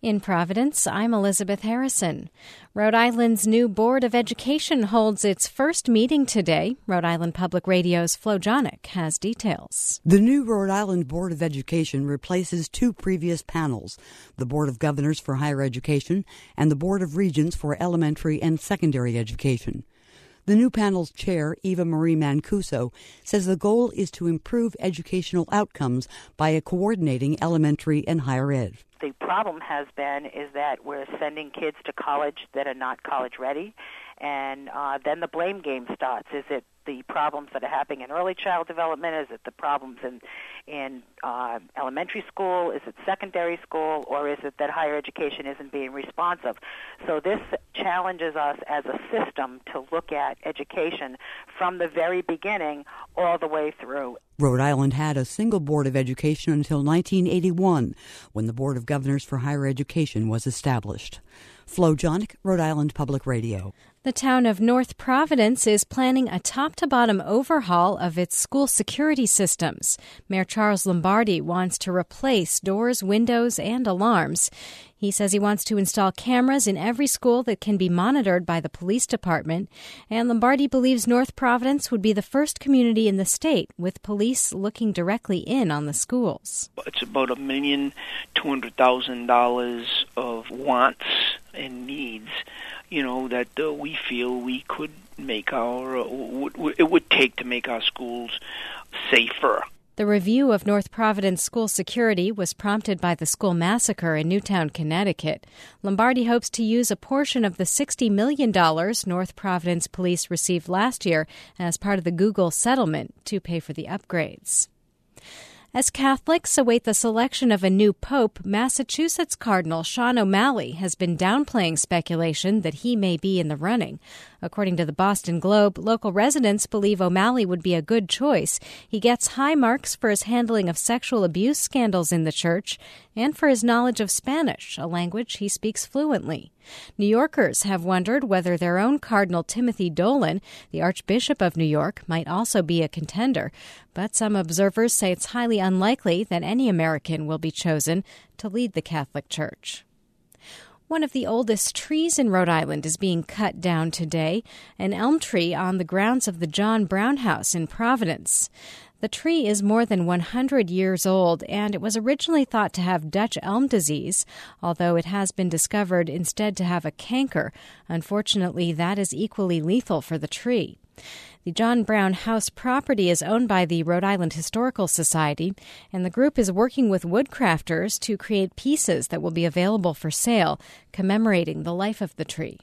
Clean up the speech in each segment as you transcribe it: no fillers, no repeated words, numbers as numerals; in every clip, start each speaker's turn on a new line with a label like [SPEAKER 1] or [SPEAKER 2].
[SPEAKER 1] In Providence, I'm Elizabeth Harrison. Rhode Island's new Board of Education holds its first meeting today. Rhode Island Public Radio's Flo Jonick has details.
[SPEAKER 2] The new Rhode Island Board of Education replaces two previous panels, the Board of Governors for Higher Education and the Board of Regents for Elementary and Secondary Education. The new panel's chair, Eva Marie Mancuso, says the goal is to improve educational outcomes by coordinating elementary and higher ed.
[SPEAKER 3] The problem has been is that we're sending kids to college that are not college ready, and then the blame game starts. Is it the problems that are happening in early child development? Is it the problems in elementary school? Is it secondary school? Or is it that higher education isn't being responsive? So this challenges us as a system to look at education from the very beginning all the way through.
[SPEAKER 2] Rhode Island had a single Board of Education until 1981, when the Board of Governors for Higher Education was established. Flo Jonick, Rhode Island Public Radio.
[SPEAKER 1] The town of North Providence is planning a top-to-bottom overhaul of its school security systems. Mayor Charles Lombardi wants to replace doors, windows, and alarms. He says he wants to install cameras in every school that can be monitored by the police department. And Lombardi believes North Providence would be the first community in the state with police looking directly in on the schools.
[SPEAKER 4] It's about $1,200,000 of wants and needs, that we feel we could make it would take to make our schools safer.
[SPEAKER 1] The review of North Providence school security was prompted by the school massacre in Newtown, Connecticut. Lombardi hopes to use a portion of the $60 million North Providence police received last year as part of the Google settlement to pay for the upgrades. As Catholics await the selection of a new pope, Massachusetts Cardinal Sean O'Malley has been downplaying speculation that he may be in the running. According to the Boston Globe, local residents believe O'Malley would be a good choice. He gets high marks for his handling of sexual abuse scandals in the church and for his knowledge of Spanish, a language he speaks fluently. New Yorkers have wondered whether their own Cardinal Timothy Dolan, the Archbishop of New York, might also be a contender. But some observers say it's highly unlikely that any American will be chosen to lead the Catholic Church. One of the oldest trees in Rhode Island is being cut down today, an elm tree on the grounds of the John Brown House in Providence. The tree is more than 100 years old, and it was originally thought to have Dutch elm disease, although it has been discovered instead to have a canker. Unfortunately, that is equally lethal for the tree. The John Brown House property is owned by the Rhode Island Historical Society, and the group is working with woodcrafters to create pieces that will be available for sale, commemorating the life of the tree.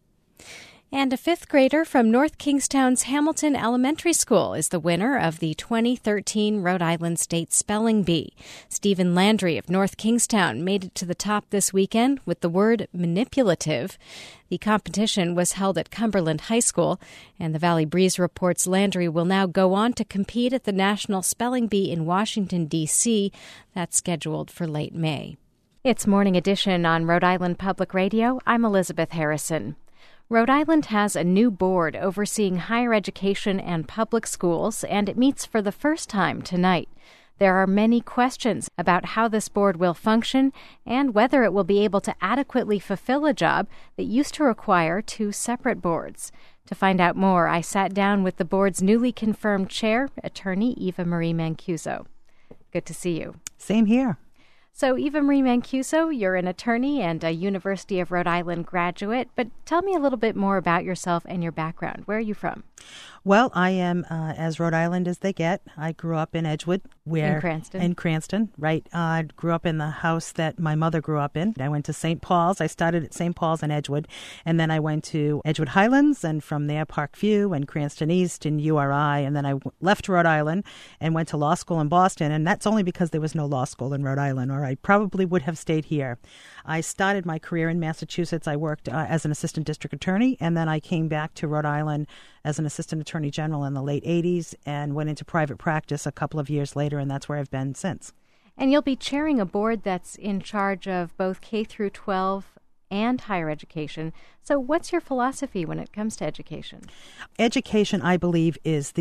[SPEAKER 1] And a fifth grader from North Kingstown's Hamilton Elementary School is the winner of the 2013 Rhode Island State Spelling Bee. Stephen Landry of North Kingstown made it to the top this weekend with the word manipulative. The competition was held at Cumberland High School, and the Valley Breeze reports Landry will now go on to compete at the National Spelling Bee in Washington, D.C. That's scheduled for late May. It's Morning Edition on Rhode Island Public Radio. I'm Elizabeth Harrison. Rhode Island has a new board overseeing higher education and public schools, and it meets for the first time tonight. There are many questions about how this board will function and whether it will be able to adequately fulfill a job that used to require two separate boards. To find out more, I sat down with the board's newly confirmed chair, attorney Eva Marie Mancuso. Good to see you.
[SPEAKER 5] Same here.
[SPEAKER 1] So, Eva Marie Mancuso, you're an attorney and a University of Rhode Island graduate, but tell me a little bit more about yourself and your background. Where are you from?
[SPEAKER 5] Well, I am as Rhode Island as they get. I grew up in Edgewood.
[SPEAKER 1] In Cranston?
[SPEAKER 5] In Cranston, right. I grew up in the house that my mother grew up in. I went to St. Paul's. I started at St. Paul's in Edgewood, and then I went to Edgewood Highlands, and from there Parkview and Cranston East and URI, and then I left Rhode Island and went to law school in Boston, and that's only because there was no law school in Rhode Island, or I probably would have stayed here. I started my career in Massachusetts. I worked as an assistant district attorney, and then I came back to Rhode Island as an assistant attorney general in the late 80s and went into private practice a couple of years later, and that's where I've been since.
[SPEAKER 1] And you'll be chairing a board that's in charge of both K through 12 and higher education. So what's your philosophy when it comes to education?
[SPEAKER 5] Education, I believe, is the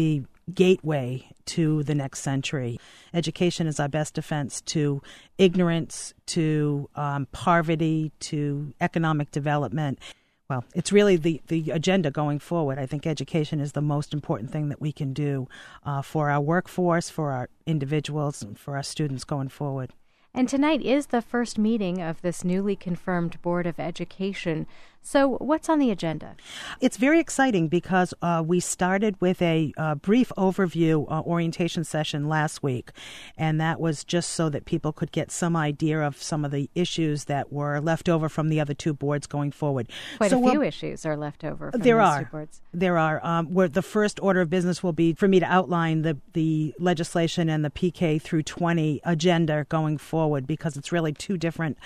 [SPEAKER 5] gateway to the next century. Education is our best defense to ignorance, to poverty, to economic development. Well, it's really the agenda going forward. I think education is the most important thing that we can do for our workforce, for our individuals, and for our students going forward.
[SPEAKER 1] And tonight is the first meeting of this newly confirmed Board of Education. So what's on the agenda?
[SPEAKER 5] It's very exciting because we started with a brief overview orientation session last week, and that was just so that people could get some idea of some of the issues that were left over from the other two boards going forward.
[SPEAKER 1] Quite a few issues are left over from
[SPEAKER 5] there
[SPEAKER 1] those
[SPEAKER 5] are.
[SPEAKER 1] two boards.
[SPEAKER 5] There are. Where the first order of business will be for me to outline the legislation and the PK through 20 agenda going forward, because it's really two different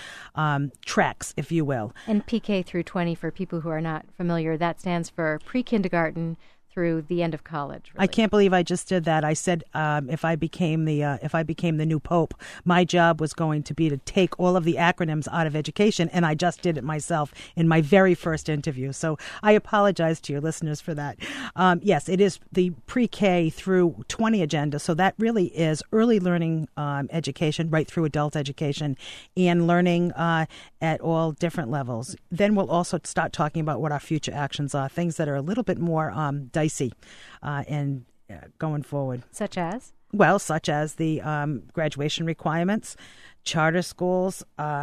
[SPEAKER 5] tracks, if you will.
[SPEAKER 1] And PK through 20, for people who are not familiar, that stands for pre-kindergarten through the end of college. Really.
[SPEAKER 5] I can't believe I just did that. I said if I became the new pope, my job was going to be to take all of the acronyms out of education, and I just did it myself in my very first interview. So I apologize to your listeners for that. Yes, it is the pre-K through 20 agenda. So that really is early learning education right through adult education and learning at all different levels. Then we'll also start talking about what our future actions are, things that are a little bit more dicey and going forward.
[SPEAKER 1] Such as?
[SPEAKER 5] Well, such as the graduation requirements, charter schools.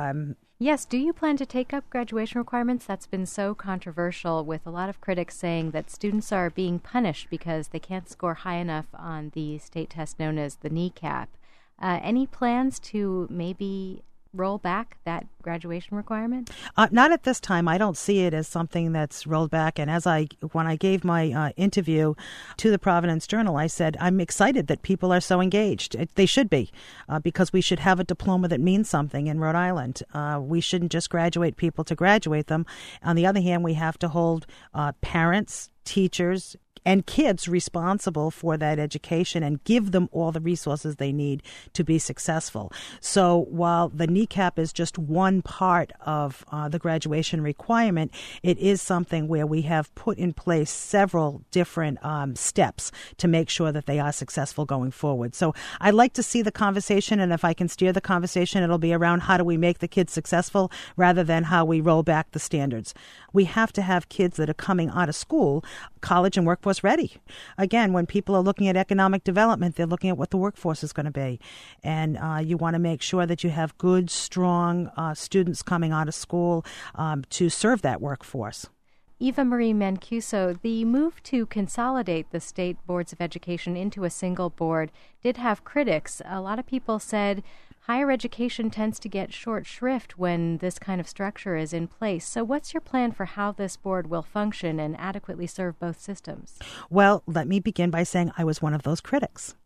[SPEAKER 1] Yes, do you plan to take up graduation requirements? That's been so controversial, with a lot of critics saying that students are being punished because they can't score high enough on the state test known as the NECAP. Any plans to maybe roll back that graduation requirement?
[SPEAKER 5] Not at this time. I don't see it as something that's rolled back. And when I gave my interview to the Providence Journal, I said, I'm excited that people are so engaged. They should be, because we should have a diploma that means something in Rhode Island. We shouldn't just graduate people to graduate them. On the other hand, we have to hold parents, teachers, and kids responsible for that education and give them all the resources they need to be successful. So while the NECAP is just one part of the graduation requirement, it is something where we have put in place several different steps to make sure that they are successful going forward. So I'd like to see the conversation, and if I can steer the conversation, it'll be around how do we make the kids successful rather than how we roll back the standards. We have to have kids that are coming out of school, college and workforce ready. Again, when people are looking at economic development, they're looking at what the workforce is going to be. And you want to make sure that you have good, strong students coming out of school to serve that workforce.
[SPEAKER 1] Eva Marie Mancuso, the move to consolidate the state boards of education into a single board did have critics. A lot of people said higher education tends to get short shrift when this kind of structure is in place. So what's your plan for how this board will function and adequately serve both systems?
[SPEAKER 5] Well, let me begin by saying I was one of those critics.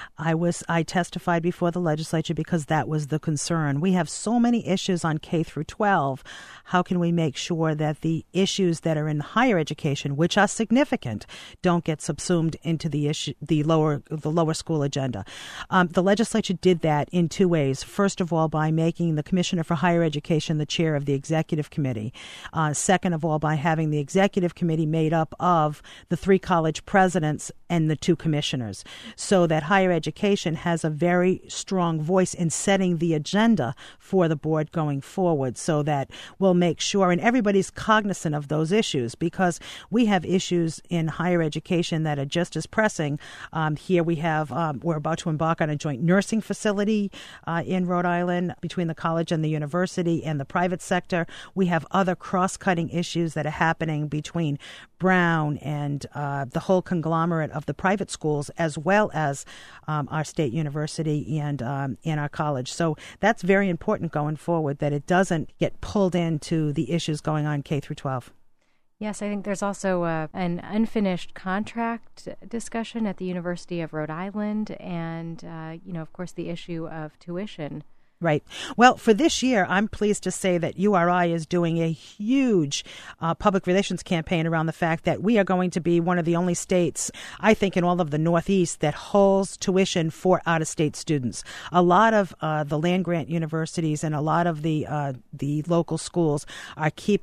[SPEAKER 5] I testified before the legislature because that was the concern. We have so many issues on K through 12. How can we make sure that the issues that are in higher education, which are significant, don't get subsumed into the lower school agenda? The legislature did that in two ways. First of all, by making the Commissioner for Higher Education the chair of the executive committee. Second of all, by having the executive committee made up of the three college presidents and the two commissioners, so that higher education has a very strong voice in setting the agenda for the board going forward, so that we'll make sure, and everybody's cognizant of those issues, because we have issues in higher education that are just as pressing. Here we have, we're about to embark on a joint nursing facility in Rhode Island between the college and the university and the private sector. We have other cross-cutting issues that are happening between Brown and the whole conglomerate of the private schools, as well as our state university and our college. So that's very important going forward, that it doesn't get pulled into the issues going on K through 12.
[SPEAKER 1] Yes, I think there's also an unfinished contract discussion at the University of Rhode Island, and of course, the issue of tuition.
[SPEAKER 5] Right. Well, for this year, I'm pleased to say that URI is doing a huge public relations campaign around the fact that we are going to be one of the only states, I think, in all of the Northeast that holds tuition for out-of-state students. A lot of the land-grant universities and a lot of the local schools are keeping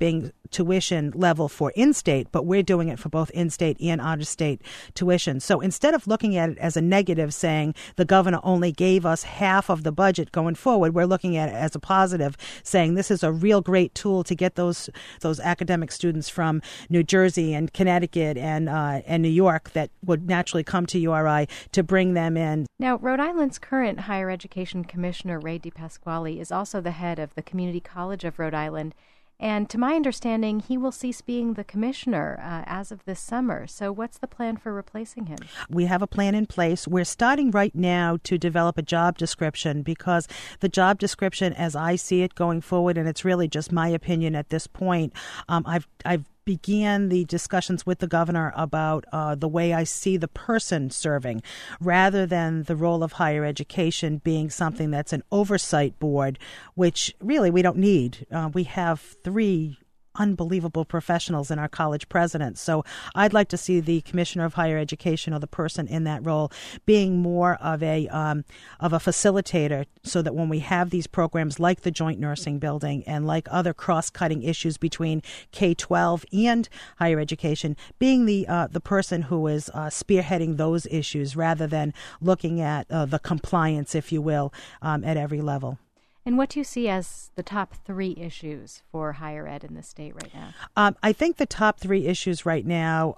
[SPEAKER 5] tuition level for in-state, but we're doing it for both in-state and out-of-state tuition. So instead of looking at it as a negative, saying the governor only gave us half of the budget going forward, we're looking at it as a positive, saying this is a real great tool to get those academic students from New Jersey and Connecticut and New York that would naturally come to URI to bring them in.
[SPEAKER 1] Now, Rhode Island's current higher education commissioner, Ray DePasquale, is also the head of the Community College of Rhode Island. And to my understanding, he will cease being the commissioner as of this summer. So what's the plan for replacing him?
[SPEAKER 5] We have a plan in place. We're starting right now to develop a job description, because the job description, as I see it going forward, and it's really just my opinion at this point, I've began the discussions with the governor about the way I see the person serving, rather than the role of higher education being something that's an oversight board, which really we don't need. We have 3 unbelievable professionals in our college presidents. So I'd like to see the commissioner of higher education, or the person in that role, being more of a facilitator, so that when we have these programs like the joint nursing building and like other cross-cutting issues between K-12 and higher education, being the person who is spearheading those issues, rather than looking at the compliance, if you will, at every level.
[SPEAKER 1] And what do you see as the top 3 issues for higher ed in the state right now?
[SPEAKER 5] I think the top 3 issues right now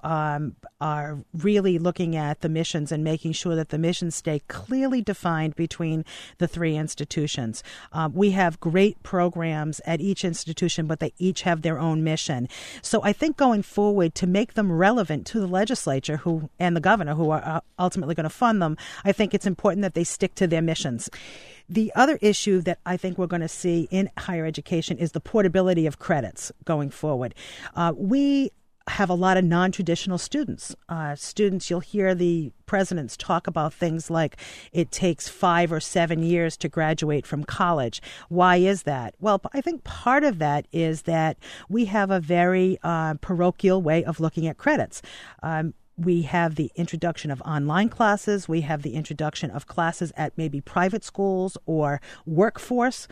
[SPEAKER 5] are really looking at the missions and making sure that the missions stay clearly defined between the 3 institutions. We have great programs at each institution, but they each have their own mission. So I think going forward, to make them relevant to the legislature and the governor, who are ultimately going to fund them, I think it's important that they stick to their missions. The other issue that I think we're going to see in higher education is the portability of credits going forward. We have a lot of non-traditional students. You'll hear the presidents talk about things like it takes 5 or 7 years to graduate from college. Why is that? Well, I think part of that is that we have a very parochial way of looking at credits. We have the introduction of online classes. We have the introduction of classes at maybe private schools or workforce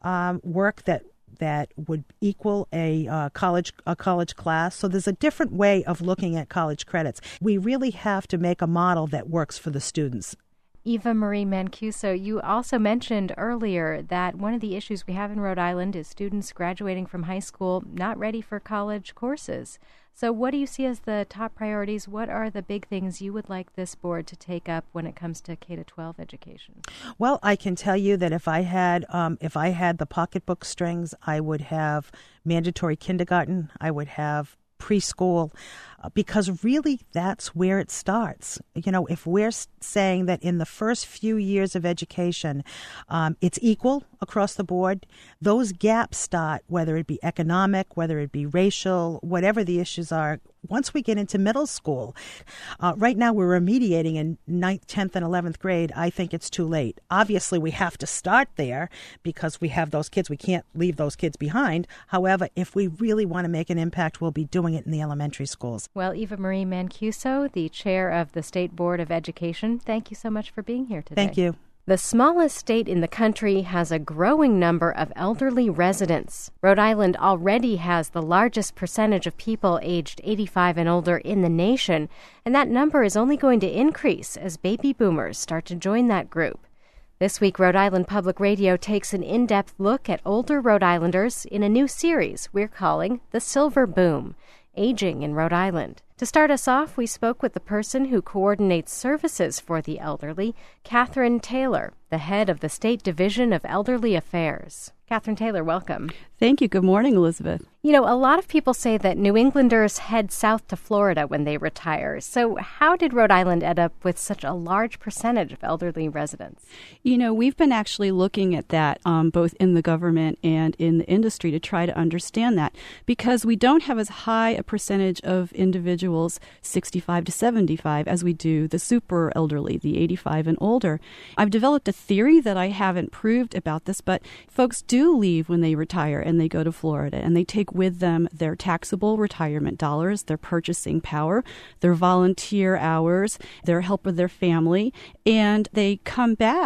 [SPEAKER 5] work that would equal a college class. So there's a different way of looking at college credits. We really have to make a model that works for the students.
[SPEAKER 1] Eva Marie Mancuso, you also mentioned earlier that one of the issues we have in Rhode Island is students graduating from high school not ready for college courses. So what do you see as the top priorities? What are the big things you would like this board to take up when it comes to K-12 education?
[SPEAKER 5] Well, I can tell you that if I had the pocketbook strings, I would have mandatory kindergarten. I would have preschool, because really that's where it starts. You know, if we're saying that in the first few years of education, it's equal across the board, those gaps start, whether it be economic, whether it be racial, whatever the issues are, once we get into middle school. Right now we're remediating in 9th, 10th, and 11th grade. I think it's too late. Obviously, we have to start there because we have those kids. We can't leave those kids behind. However, if we really want to make an impact, we'll be doing it in the elementary schools.
[SPEAKER 1] Well, Eva Marie Mancuso, the chair of the State Board of Education, thank you so much for being here today.
[SPEAKER 5] Thank you.
[SPEAKER 1] The smallest state in the country has a growing number of elderly residents. Rhode Island already has the largest percentage of people aged 85 and older in the nation, and that number is only going to increase as baby boomers start to join that group. This week, Rhode Island Public Radio takes an in-depth look at older Rhode Islanders in a new series we're calling The Silver Boom, Aging in Rhode Island. To start us off, we spoke with the person who coordinates services for the elderly, Catherine Taylor, the head of the State Division of Elderly Affairs. Catherine Taylor, welcome.
[SPEAKER 6] Thank you. Good morning, Elizabeth.
[SPEAKER 1] You know, a lot of people say that New Englanders head south to Florida when they retire. So how did Rhode Island end up with such a large percentage of elderly residents?
[SPEAKER 6] You know, we've been actually looking at that both in the government and in the industry to try to understand that, because we don't have as high a percentage of individuals 65 to 75 as we do the super elderly, the 85 and older. I've developed a theory that I haven't proved about this, but folks do leave when they retire and they go to Florida, and they take with them their taxable retirement dollars, their purchasing power, their volunteer hours, their help with their family, and they come back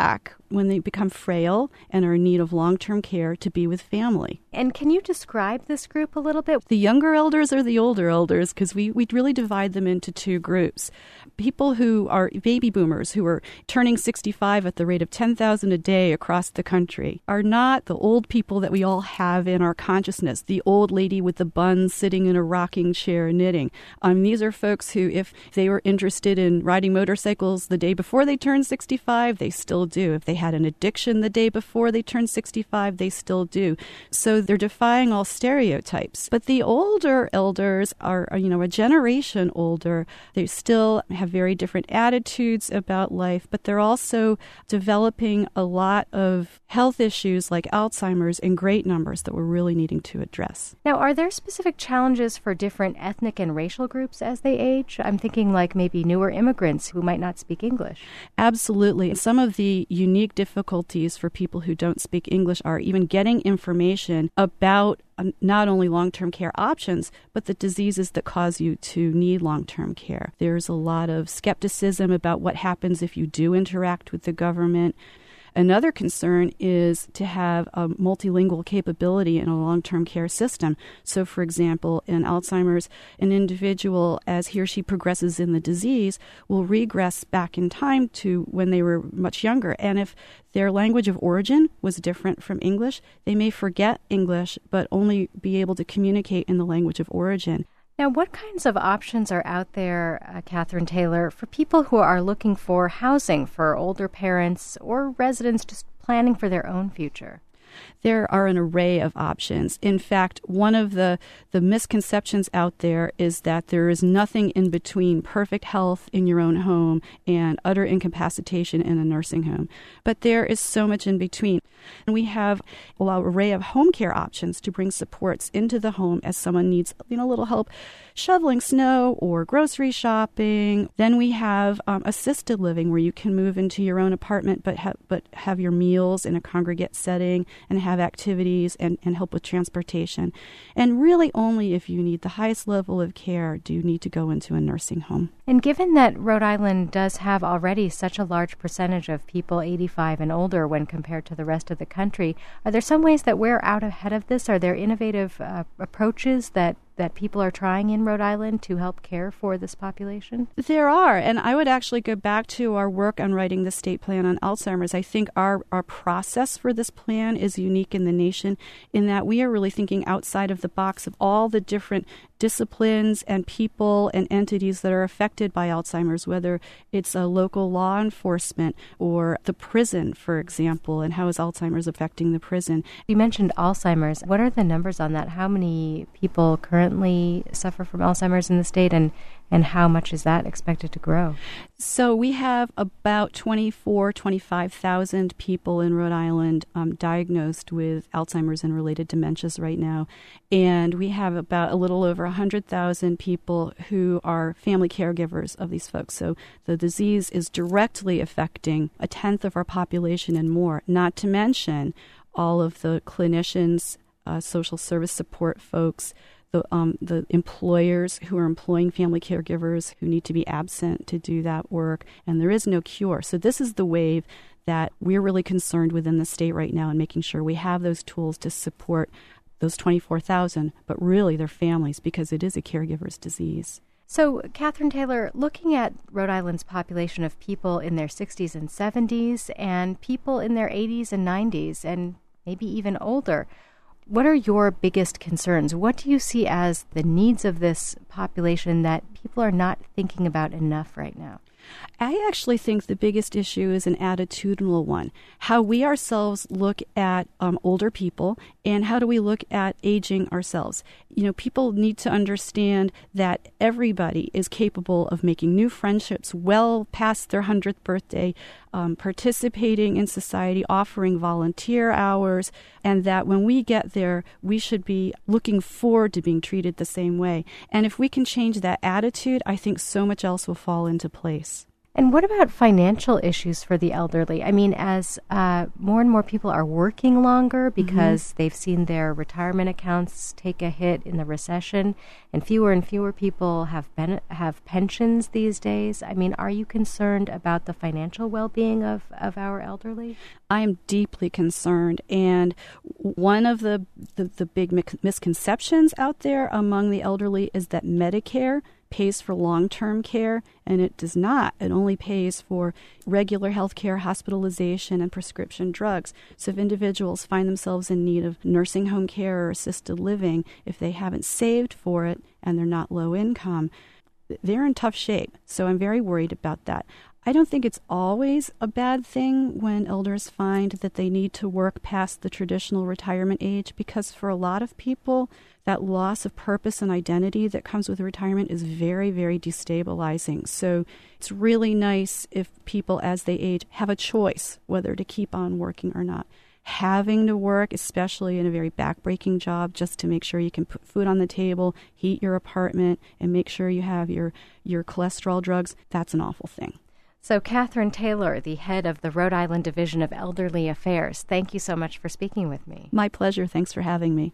[SPEAKER 6] when they become frail and are in need of long-term care to be with family.
[SPEAKER 1] And can you describe this group a little bit?
[SPEAKER 6] The younger elders or the older elders, because we really divide them into two groups. People who are baby boomers, who are turning 65 at the rate of 10,000 a day across the country, are not the old people that we all have in our consciousness, the old lady with the buns sitting in a rocking chair knitting. These are folks who, if they were interested in riding motorcycles the day before they turned 65, they still do. If they had an addiction the day before they turned 65, they still do. So they're defying all stereotypes. But the older elders are, a generation older. They still have very different attitudes about life, but they're also developing a lot of health issues like Alzheimer's in great numbers that we're really needing to address.
[SPEAKER 1] Now, are there specific challenges for different ethnic and racial groups as they age? I'm thinking like maybe newer immigrants who might not speak English.
[SPEAKER 6] Absolutely. Some of the unique difficulties for people who don't speak English are even getting information about not only long-term care options, but the diseases that cause you to need long-term care. There's a lot of skepticism about what happens if you do interact with the government. Another concern is to have a multilingual capability in a long-term care system. So, for example, in Alzheimer's, an individual, as he or she progresses in the disease, will regress back in time to when they were much younger. And if their language of origin was different from English, they may forget English, but only be able to communicate in the language of origin.
[SPEAKER 1] Now, what kinds of options are out there, Catherine Taylor, for people who are looking for housing for older parents or residents just planning for their own future?
[SPEAKER 6] There are an array of options. In fact, one of the misconceptions out there is that there is nothing in between perfect health in your own home and utter incapacitation in a nursing home. But there is so much in between. And we have an array of home care options to bring supports into the home as someone needs a little help shoveling snow or grocery shopping. Then we have assisted living, where you can move into your own apartment but have your meals in a congregate setting and have activities and help with transportation. And really only if you need the highest level of care do you need to go into a nursing home.
[SPEAKER 1] And given that Rhode Island does have already such a large percentage of people 85 and older when compared to the rest of the country, are there some ways that we're out ahead of this? Are there innovative approaches that people are trying in Rhode Island to help care for this population?
[SPEAKER 6] There are, and I would actually go back to our work on writing the state plan on Alzheimer's. I think our process for this plan is unique in the nation in that we are really thinking outside of the box of all the different disciplines and people and entities that are affected by Alzheimer's, whether it's a local law enforcement or the prison, for example, and how is Alzheimer's affecting the prison.
[SPEAKER 1] You mentioned Alzheimer's. What are the numbers on that? How many people currently suffer from Alzheimer's in the state, and how much is that expected to grow?
[SPEAKER 6] So we have about 25,000 people in Rhode Island diagnosed with Alzheimer's and related dementias right now. And we have about a little over 100,000 people who are family caregivers of these folks. So the disease is directly affecting a tenth of our population and more, not to mention all of the clinicians, social service support folks, the employers who are employing family caregivers who need to be absent to do that work, and there is no cure. So this is the wave that we're really concerned with in the state right now, and making sure we have those tools to support those 24,000, but really their families, because it is a caregiver's disease.
[SPEAKER 1] So, Catherine Taylor, looking at Rhode Island's population of people in their 60s and 70s and people in their 80s and 90s and maybe even older, what are your biggest concerns? What do you see as the needs of this population that people are not thinking about enough right now?
[SPEAKER 6] I actually think the biggest issue is an attitudinal one. How we ourselves look at older people, and how do we look at aging ourselves? People need to understand that everybody is capable of making new friendships well past their 100th birthday, participating in society, offering volunteer hours, and that when we get there, we should be looking forward to being treated the same way. And if we can change that attitude, I think so much else will fall into place.
[SPEAKER 1] And what about financial issues for the elderly? I mean, as more and more people are working longer because they've seen their retirement accounts take a hit in the recession, and fewer people have pensions these days. I mean, are you concerned about the financial well-being of our elderly?
[SPEAKER 6] I am deeply concerned, and one of the big misconceptions out there among the elderly is that Medicare pays for long-term care, and it does not. It only pays for regular health care, hospitalization, and prescription drugs. So if individuals find themselves in need of nursing home care or assisted living, if they haven't saved for it and they're not low income, they're in tough shape. So I'm very worried about that. I don't think it's always a bad thing when elders find that they need to work past the traditional retirement age, because for a lot of people, that loss of purpose and identity that comes with retirement is very, very destabilizing. So it's really nice if people, as they age, have a choice whether to keep on working or not. Having to work, especially in a very backbreaking job, just to make sure you can put food on the table, heat your apartment, and make sure you have your cholesterol drugs, that's an awful thing.
[SPEAKER 1] So Catherine Taylor, the head of the Rhode Island Division of Elderly Affairs, thank you so much for speaking with me.
[SPEAKER 6] My pleasure. Thanks for having me.